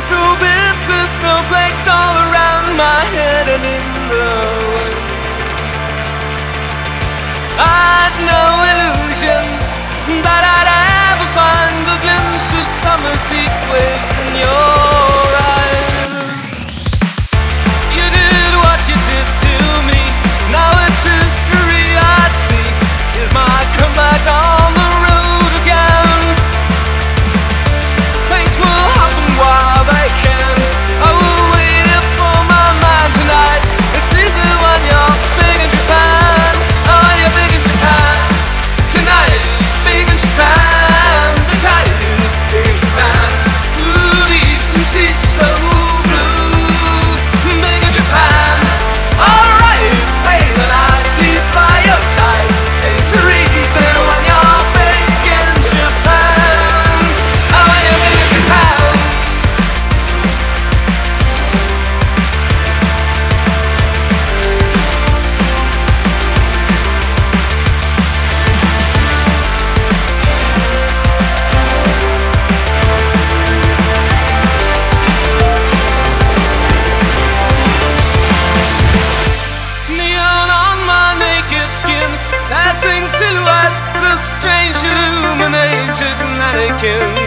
There's little bits of snowflakes all around my head and in the wind. I'd no illusions that I'd ever find the glimpse of summer's heat waves in your eyes. You did what you did to me, now it's history. I see it might come back on the road again. Things will happen while they can. I will wait up for my mind tonight. It's easy when you're big in Japan. Oh, when you're big in Japan. Tonight, big in Japan. The tide is big in Japan. Ooh, the eastern sea's so blue. Big in Japan. Alright, babe, and I sleep by your side. It's a reason when you're big in Japan. Oh, when you're big in Japan. Neon on my naked skin, passing silhouettes of strange illuminated mannequins.